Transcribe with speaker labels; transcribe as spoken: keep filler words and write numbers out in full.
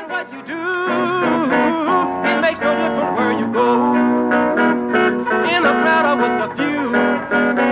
Speaker 1: what you do, it makes no difference where you go. In the crowd or with the few,